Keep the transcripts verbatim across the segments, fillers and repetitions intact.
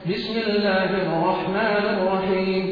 بسم الله الرحمن الرحيم.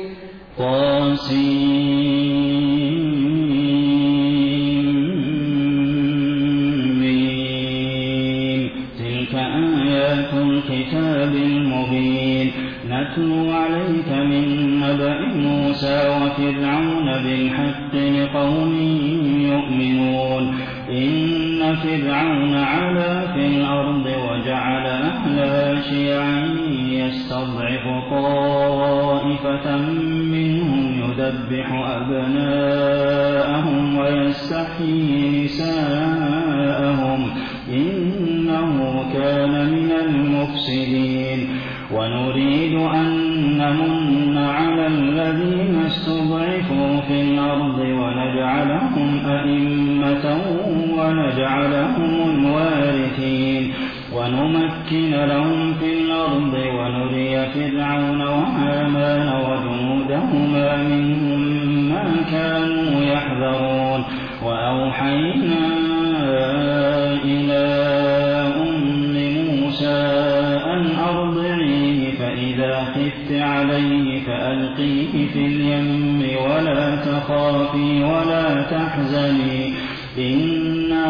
طاسمين. تلك آيات الكتاب المبين. نتلو عليك من نبأ موسى وفرعون بالحق لقوم يؤمنون. إن فرعون علا في الأرض وجعل أهلها شيعا يستضعف طائفة منهم يذبح أبناءهم ويستحيي نساءهم إنه كان من المفسدين. ونريد أن نمن على الذين استضعفوا في الأرض ونجعلهم أئمة ونجعلهم الوارثين ونمكن لهم في الأرض ونري فرعون وهامان وجنودهما منهم ما كانوا يحذرون. وأوحينا إلى أم موسى أن أرضعيه فإذا خفت عليه فألقيه في اليم ولا تخافي ولا تحزني إنا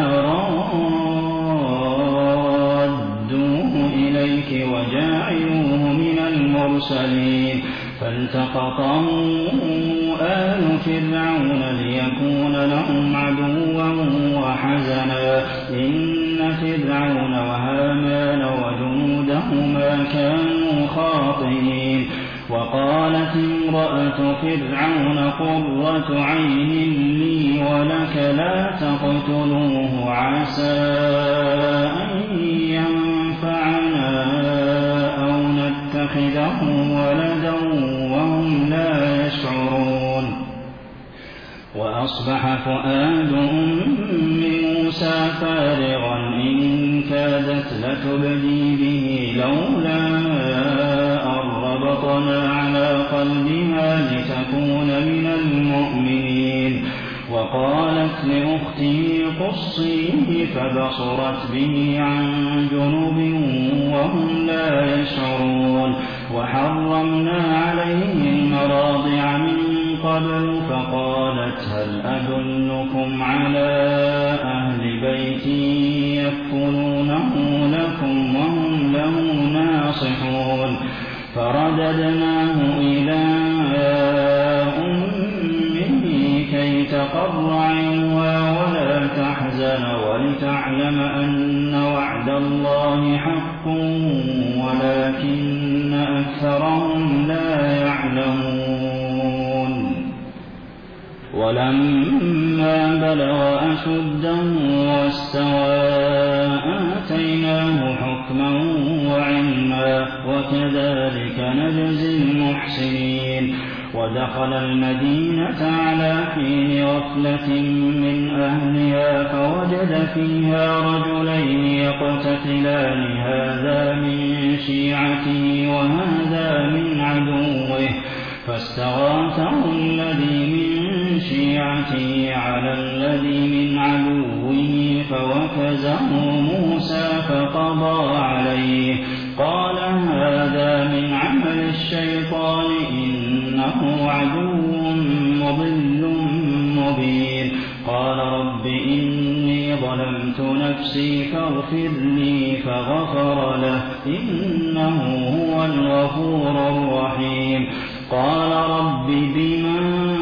رادوه إليك وجاعلوه من المرسلين. فالتقطه آل فرعون ليكون لهم عدوا وحزنا إن فرعون وهامان وجنودهما كانوا خاطئين. وقالت امرأة فرعون قرة عين لي ولك لا تقتلوه عسى أن ينفعنا أو نتخذه ولدا وهم لا يشعرون. وأصبح فؤاد أم موسى فارغا إن كادت لتبدي به لولا أن ربطنا على قلبها لتكون من المؤمنين. وقالت لأخته قصيه فبصرت به عن جنب وهم لا يشعرون. وحرمنا عليه المراضع من قبل فقالت هل أدلكم على أهل بيت يكفلونه لكم وهم له ناصحون. فرددناه إلى أمه كي تقر عينها ولا تحزن ولتعلم أن وعد الله حق ولكن أكثرهم لا يعلمون. ولما بلغ أشده واستوى آتيناه حكما وعلما وكذلك نجزي المحسنين. ودخل المدينة على حين غفلة من أهلها فوجد فيها رجلين يقتتلان هذا من شيعته وهذا من عدوه فاستغاثه الذي من شيعته على الذي من عدوه فوكزه موسى فقضى عليه قال هذا من عمل الشيطان إنه عدو مضل مبين. قال رب إني ظلمت نفسي فاغفر لي فغفر له إنه هو الغفور الرحيم. قال رب بما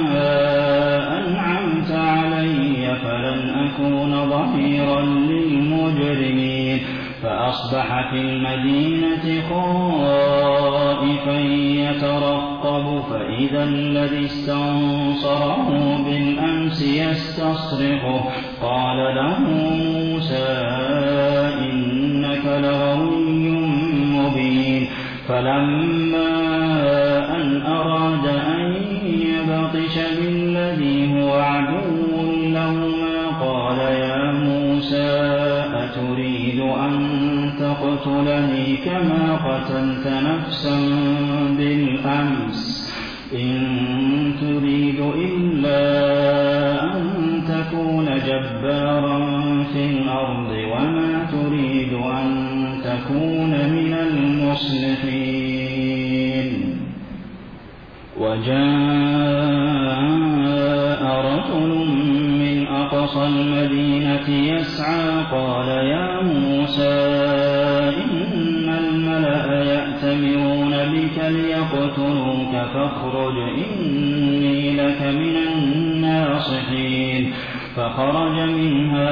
أنعمت علي فلن أكون ظهيرا للمجرمين. فأصبح في المدينة خائفا يترقب فإذا الذي استنصره بالأمس يستصرخه قال له موسى إنك لغوي مبين. فلما أن أراد أن يبطش بالذي هو عدو لهما قال يا موسى أتريد أن تقتلني كما قتلت نفسا بالأمس إن تريد إلا أن تكون جبارا في الأرض وما تريد أن تكون من المصلحين. وجاء رجل من أقصى المدينة يسعى قال يا موسى إن الملأ يأتمرون بك ليقتلوك فاخرج إني لك من الناصحين فخرج منها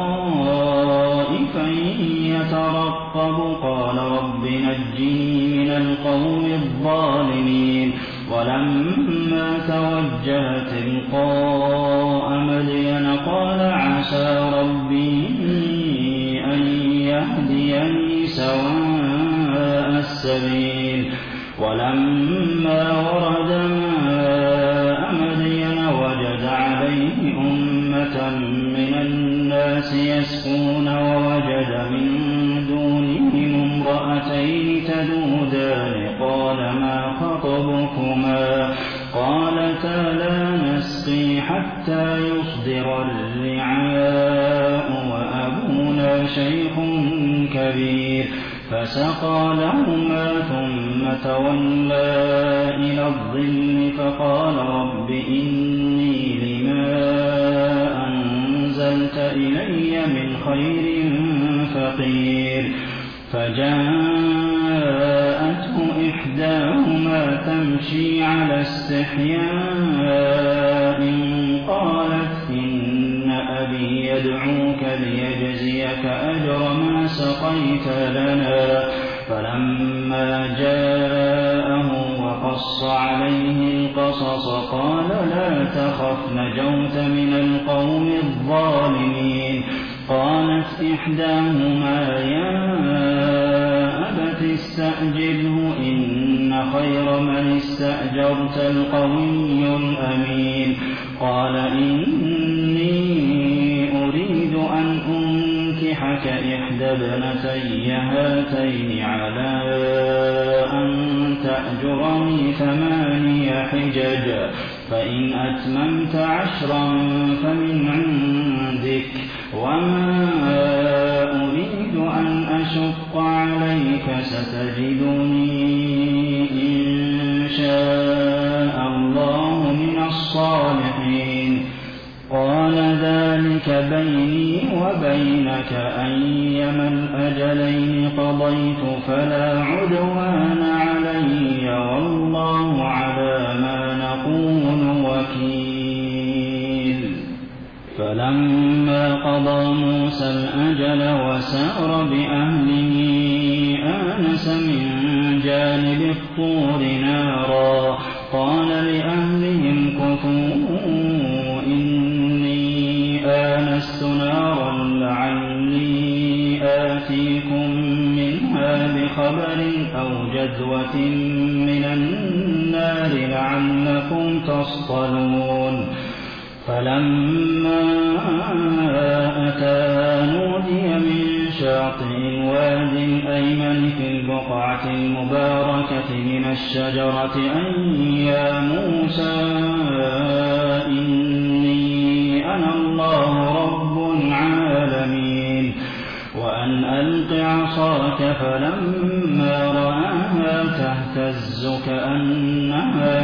خائفا يترقب قال رب نجني من القوم الظالمين ولما توجه تلقاء مدين قال عسى ربي أن يهديني سواء السبيل ولما ورد ماء مدين وجد عليه أمة من الناس يسقون ووجد من دونهم امرأتين تذودان قال ما خطبكما قالتا لا نسقي حتى يصدر الرعاء وأبونا شيخ كبير فسقى لهما ثم تولى إلى الظل فقال رب إني لما أنزلت إلي من خير فقير فجاءته إحداهما تمشي على استحياء قالت إن أبي يدعوك ليجزيك أجر ما سقيت لنا فلما جاءه وقص عليه القصص قال لا تخف نجوت من القوم الظالمين قالت إحداهما يا أبت استأجره إن خير من استأجرت القوي الأمين قال إني أريد أن أنكحك إحدى ابنتي هاتين على أن تأجرني ثماني حجج فإن أتممت عشرا فمن عندك وما أريد أن أشق عليك ستجدني إن شاء الله من الصالحين قال ذلك بيني وبينك أيما الأجلين قضيت فلا عدوان علي والله على ما نقول وكيل فلما قضى موسى الأجل وسار بأهله آنس من جانب الطور نارا قال لأهلهم كثوا إني آنست نارا لعلي آتيكم منها بخبر أو جذوة من النار لعلكم تصطلون فلما أتاها نودي من شاطئ الوادي الأيمن في البقعة المباركة من الشجرة أن يا موسى إني أنا الله رب العالمين وأن ألق عصاك فلما رآها تهتز كأنها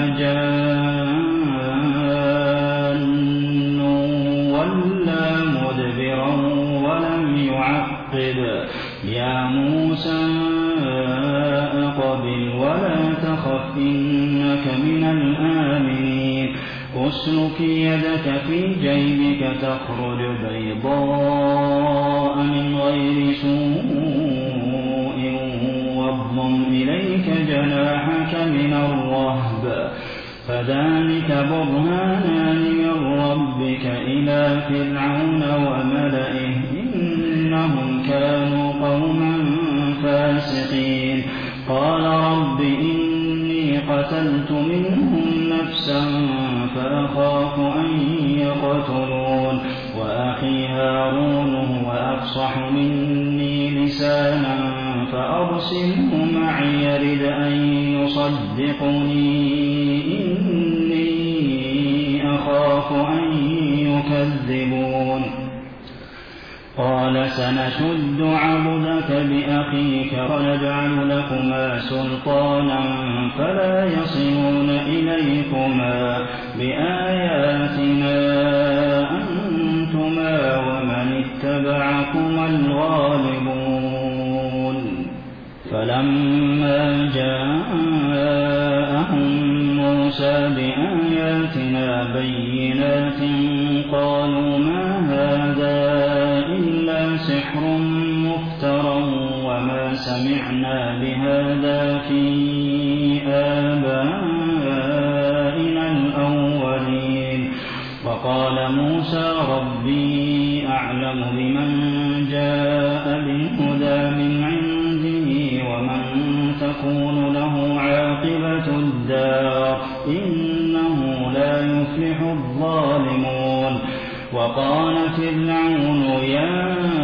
جان ولا مدبرا ولم يعقب يا موسى أقبل ولا تخف إنك من الآمنين اسلك يدك في جيبك تخرج بيضاء من غير سوء واضم إليك جناحك من الرهب فذلك برهانان من ربك إلى فرعون وملئه إنهم كانوا قوما فاسقين قال رب إني قتلت منهم نفسا فأخاف أن يقتلون وأخي هارون هو أفصح مني لسانا فأرسله معي يرد أن يصدقني إني أخاف أن يكذبون قال قال سنشد عضدك بأخيك ونجعل لكما سلطانا فلا يصلون إليكما بآياتنا أنتما ومن اتبعكما الغالبون فلما جاءهم موسى بآياتنا بينات قالوا ما هذا إلا سحر مفترى وما سمعنا بهذا في آبائنا الأولين وقال موسى ربي أعلم بمن جاء بالهدى من عنده ومن تكون له عاقبة الدار إنه لا يفلح الظالمون وقال فرعون يا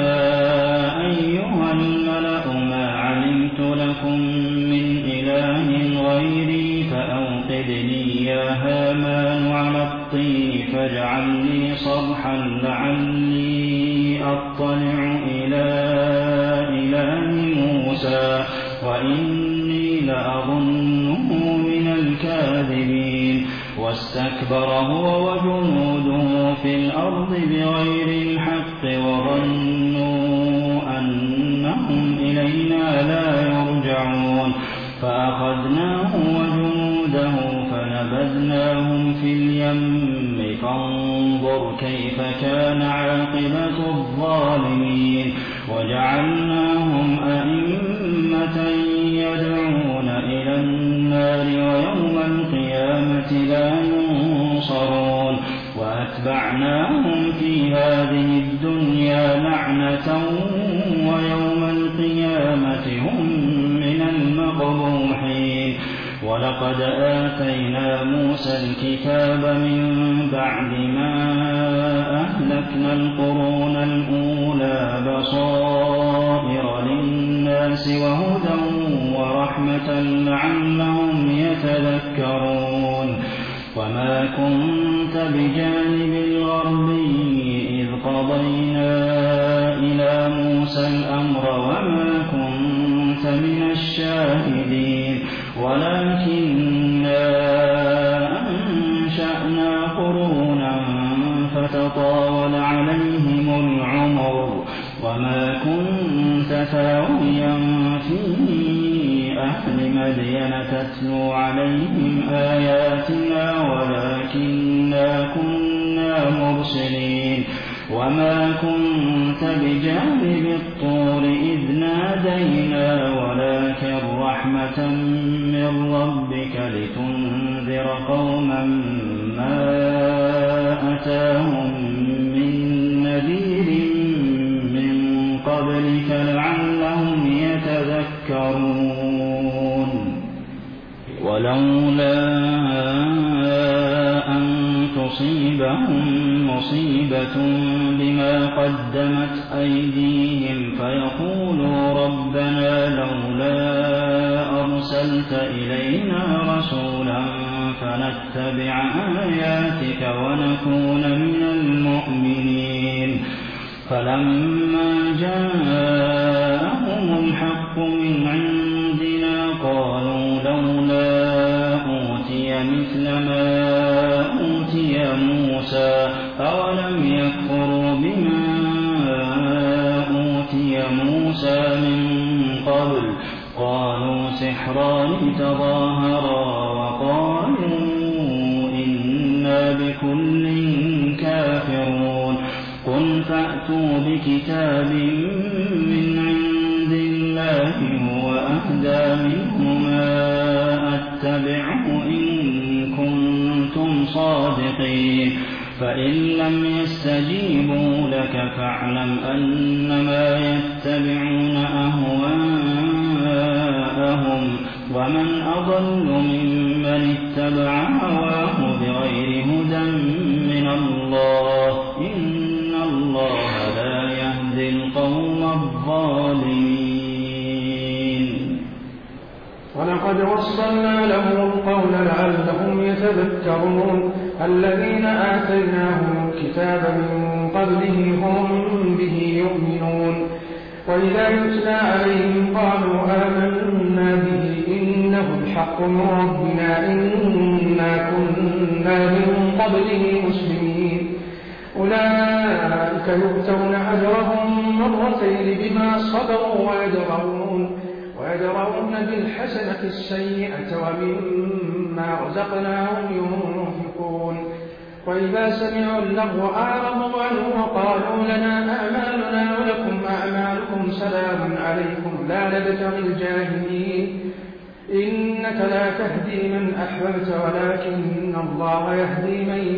أيها الملأ ما علمت لكم من إله غيري فأوقد لي يا هامان على الطين فاجعل لي صرحا لعلي أطلع إلى إله موسى وإني لأظنه من الكاذبين واستكبر هو وجنوده في الأرض بغير الحق وظنوا أنهم إلينا لا يرجعون فأخذناه وجنوده فنبذناهم في اليم فانظر كيف كان عاقبة الظالمين وجعلناهم أئمة يدعون إلى النار ويوم القيامة لا ينصرون وأتبعناهم في هذه الدنيا لعنة ويوم القيامة هم من المقبوحين ولقد آتينا موسى الكتاب من بعد ما أهلكنا القرون الأولى بصائر للناس وهدى ورحمة لعلهم يتذكرون وما كنت بجانب الغربي إذ قضينا إلى موسى الأمر وما كنت من الشاهدين ولكننا أنشأنا قرونا فتطاول عليهم العمر وما كنت ثاويا في أهل مدين تتلو عليهم آياتنا ولكننا كنا مرسلين وما كنت بجانب الطور إذ نادينا ولكن رحمة من ربك لتنذر قوما ما أتاهم من نذير من قبلك لعلهم يتذكرون ولولا أن تصيبهم مصيبة بما قدمت أيديهم فيقولوا ربنا لولا أرسلت إلينا رسولا فنتبع آياتك ونكون من المؤمنين فلما جاءهم الحق من عندنا قالوا لولا أوتي مثل ما أوتي موسى أولم يكفروا بما أوتي موسى من قبل قالوا سحران تظاهرا وقالوا إنا بكل كافرون قل فأتوا بكتاب من عند الله هو أهدى منهما أتبعه إن كنتم صادقين فإن لم يستجيبوا لك فاعلم أنما يتبعون أهواءهم ومن أضل ممن اتبع هواه بغير هدى من الله إن الله لا يهدي القوم الظالمين ولقد وصلنا لهم القول لعلهم يتذكرون الذين آتيناهم الكتاب من قبله هم به يؤمنون وإذا يتلى عليهم قالوا آمنا به إنه الحق من ربنا إنا كنا من قبله مسلمين أولئك يؤتون أجرهم مرتين بما صبروا ويدرؤون ويدرؤون بالحسنة السيئة ومما رزقناهم ينفقون وإذا سمعوا اللغو أعرضوا عنه وقالوا لنا أعمالنا ولكم أعمالكم سلام عليكم لا نبتغي الجاهلين إنك لا تهدي من أحببت ولكن الله يهدي من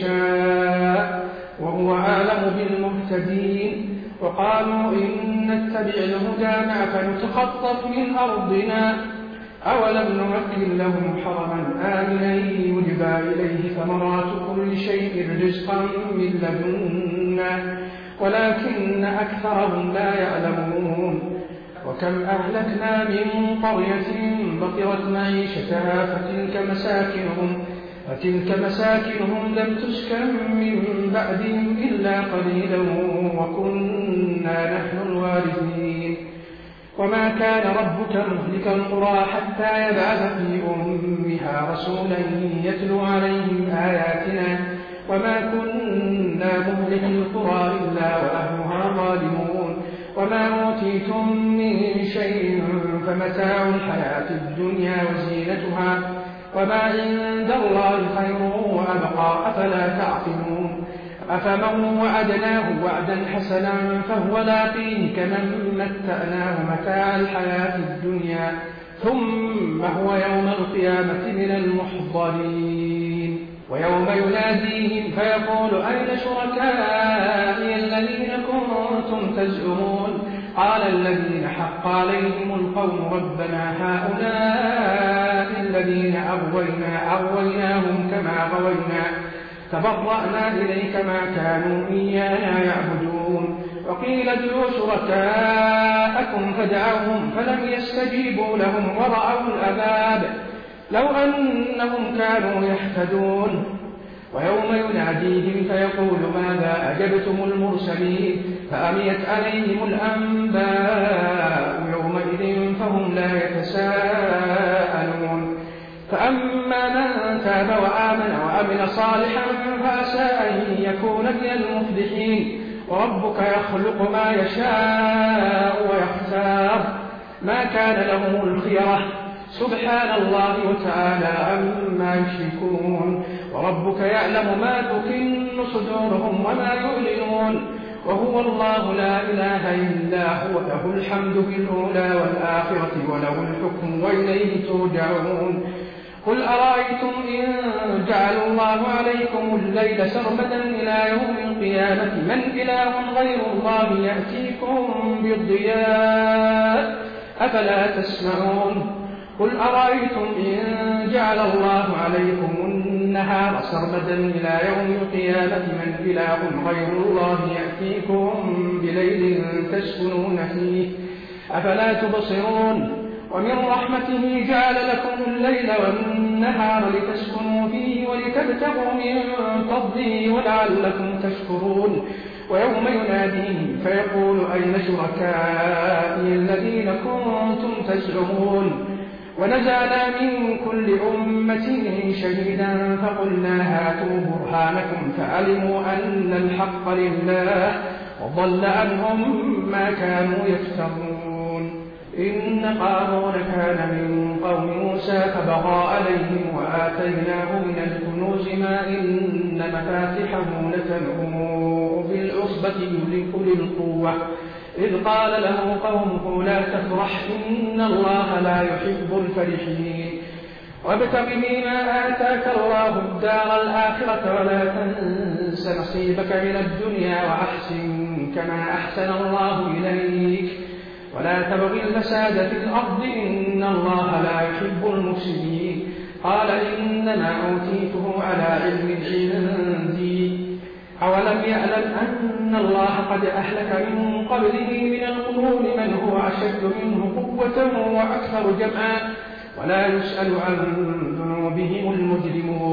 يشاء وهو أعلم بالمهتدين وقالوا إن نتبع الهدى معك نتخطف من أرضنا أولم نمكن لهم حرما آمنا يجبى إليه ثمرات كل شيء رزقا من لدنا ولكن أكثرهم لا يعلمون وكم أهلكنا من قرية بطرت معيشتها فتلك مساكنهم فتلك مساكنهم لم تسكن من بعدهم إلا قليلا وكنا نحن الوارثين وما كان ربك مهلك القرى حتى يبعث في أمها رسولا يتلو عليهم آياتنا وما كنا مهلك القرى إلا وأهلها ظالمون وما أوتيتم من شيء فمتاع الحياة الدنيا وزينتها وما عند الله خير وأبقى أفلا تعقلون أفمن وعدناه وعدا حسنا فهو لاقيه كمن متعناه متاع الحياة الدنيا ثم هو يوم القيامة من المحضرين ويوم يناديهم فيقول أين شركائي الذين كنتم تزعمون قال الذين حق عليهم القول ربنا هؤلاء الذين أغوينا أغويناهم كما غوينا تبرأنا إليك ما كانوا إيانا يعبدون وقيل ادعوا شركاءكم فدعوهم فلم يستجيبوا لهم ورأوا العذاب لو أنهم كانوا يهتدون ويوم يناديهم فيقول ماذا أجبتم المرسلين فأميت عليهم الأنباء يومئذ فهم لا يتساءلون فأما من تاب وآمن وعمل صالحا فعسى أن يكون من المفلحين وربك يخلق ما يشاء ويختار ما كان لهم الخيرة سبحان الله وتعالى عما يشركون وربك يعلم ما تكن صدورهم وما يعلنون وهو الله لا إله إلا هو له الحمد في الأولى والآخرة وله الحكم وإليه ترجعون قل أرأيتم إن جعل الله عليكم الليل سرمدا إلى يوم القيامة من إله غير الله يأتيكم بالضياء أفلا تسمعون قل أرأيتم إن جعل الله عليكم النهار سرمدا إلى يوم القيامة من إله غير الله يأتيكم بليل تسكنون فيه أفلا تبصرون ومن رحمته جعل لكم الليل والنهار لتسكنوا فيه ولتبتغوا من فضله ولعلكم تشكرون ويوم يناديهم فيقول أين شركائي الذين كنتم تزعمون ونزعنا من كل أمة شهيدا فقلنا هاتوا برهانكم فعلموا أن الحق لله وضل عنهم ما كانوا يفترون إن قارون كان من قوم موسى فبغى عليهم وآتيناه من الكنوز ما إن مفاتحه لتنوء بالعصبة أولي القوة إذ قال له قومه لا تفرح إن الله لا يحب الفرحين وابتغ فيما آتاك الله الدار الآخرة ولا تنس نصيبك من الدنيا وأحسن كما أحسن الله إليك ولا تبغي الفساد في الأرض إن الله لا يحب المفسدين قال إنما أوتيته على علم عندي أولم يعلم أن الله قد أهلك من قبله من القرون من هو أشد منه قوة وأكثر جمعا ولا يسأل عن ذنوبهم المجرمون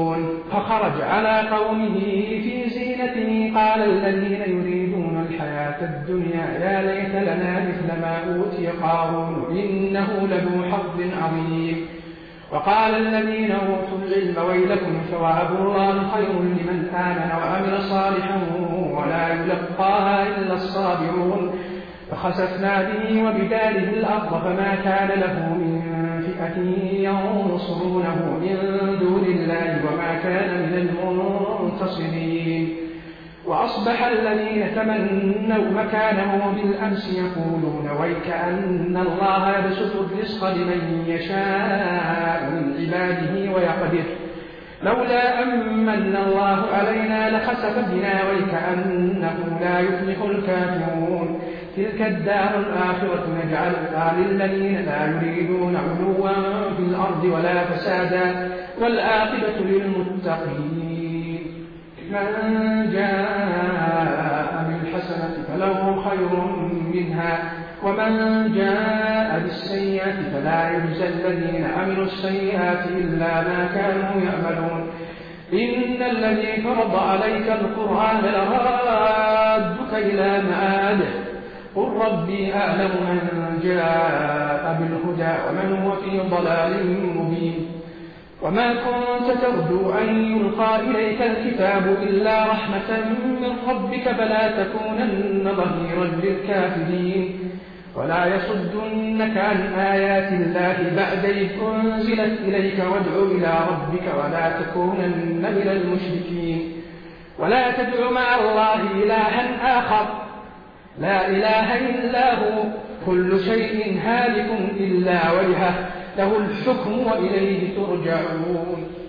فخرج على قومه في زينته قال الذين يريدون الحياة الدنيا يا ليت لنا مثل ما أوتي قارون إنه لذو حظ عظيم وقال الذين أوتوا العلم ويلكم ثواب الله خير لمن آمن وعمل صالحا ولا يلقاها إلا الصابرون فخسفنا به وبداره الأرض فما كان له من فئة ينصرونه من دون الله وما كان من المنتصرين وأصبح الذين تمنوا مكانه بالأمس يقولون ويكأن الله يبسط الرزق لمن يشاء من عباده ويقدر لولا أمن الله علينا لخسف بنا ويكأنه لا يفلح الكافرون تلك الدار الآخرة نجعلها للذين لا يريدون علوا في الأرض ولا فسادا والعاقبة للمتقين من جاء بالحسنة فله خير منها ومن جاء بالسيئة فلا يجزى الذين عملوا السيئات إلا ما كانوا يعملون إن الذي فرض عليك القرآن لرادك إلى معاده قل ربي أعلم من جاء بالهدى ومن هو في ضلال مبين وما كنت ترجو أن يلقى إليك الكتاب إلا رحمة من ربك فلا تكونن ظهيرا للكافرين ولا يصدنك عن آيات الله بعد إذ أنزلت إليك وادع إلى ربك ولا تكونن من المشركين ولا تدع مع الله إلها آخر لا إله إلا هو كل شيء هالك إلا وجهه له الحكم وإليه ترجعون